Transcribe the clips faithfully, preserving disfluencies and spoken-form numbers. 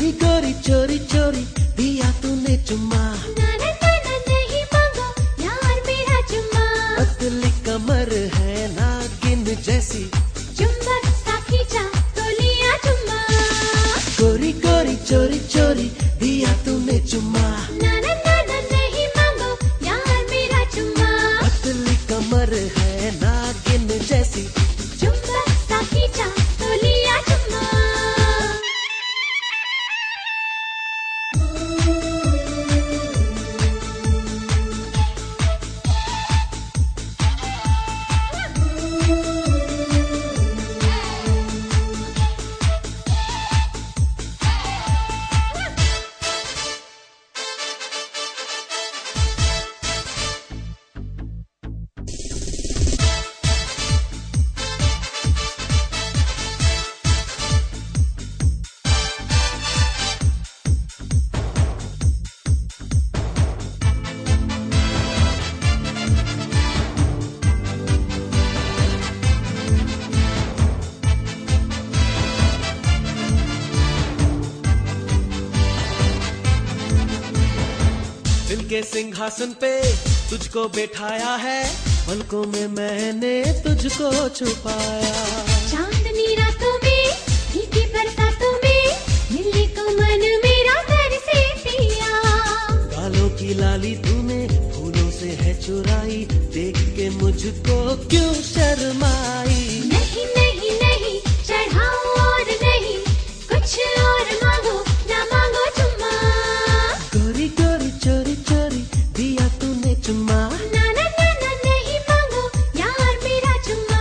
गोरी गोरी चोरी चोरी दिया तूने चुम्मा, ना ना ना ना नहीं मांगो यार मेरा चुम्मा। पतली कमर है नागिन जैसी, चुम्बक सा खींचा तो लिया चुम्मा। गोरी गोरी चोरी चोरी दिया तूने चुम्मा, ना ना ना ना नहीं मांगो यार मेरा चुम्मा। पतली कमर है नागिन जैसी, चुम्बक सा खींचा तो लिया चुम्मा। दिल के सिंहासन पे तुझको बैठाया है, पलकों में मैंने तुझको छुपाया। चांदनी रातों में फीकी बरसातों में मिलने को मन मेरा घर से पिया। गालों की लाली तूने फूलों से है चुराई, देख के मुझको क्यों शर्माई। नहीं नहीं नहीं चढ़ाओ और नहीं कुछ और मांगो ना मांगो चुम्मा। गोरी गोरी चोरी चोरी दिया तूने चुम्मा, ना ना ना ना नहीं मांगो यार मेरा चुम्मा।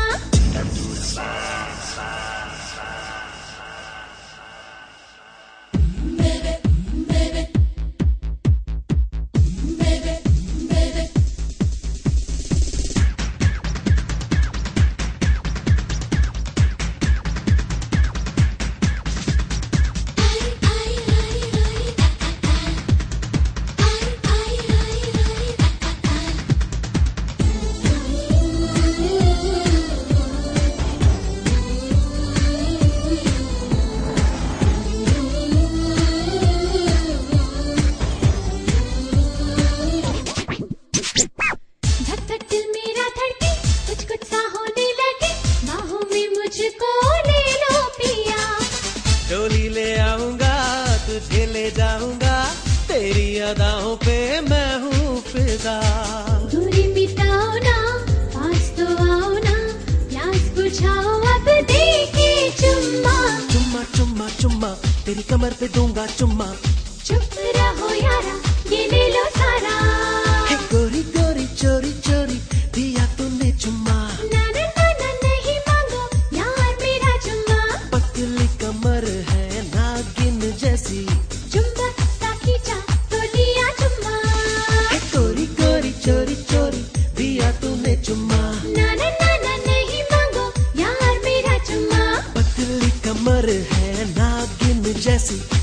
धक-धक दिल मेरा धड़के कुछ कुछ सा होने लगे, बाहों में मुझको ले लो पिया। डोली ले आऊंगा तुझे ले जाऊंगा, तेरी अदाओं पे मैं हूँ फिदा। दूरी मिटाओ ना पास तो आओ ना, प्यास बुझाओ अब देखे चुम्मा। चुम्मा चुम्मा चुम्मा तेरी कमर पे दूंगा चुम्मा, चुप रहो यारा ये ले लो सारा। हे गोरी गोरी चोरी चोरी दिया तूने चुम्मा, ना ना ना ना नहीं मांगो यार मेरा चुम्मा। पतली कमर है नागिन जैसी, चुम्बक सा खींचा तो लिया चुम्मा। हे गोरी गोरी चोरी चोरी दिया तूने चुम्मा, ना ना ना ना नहीं मांगो यार मेरा चुम्मा। पतली कमर है नागिन जैसी।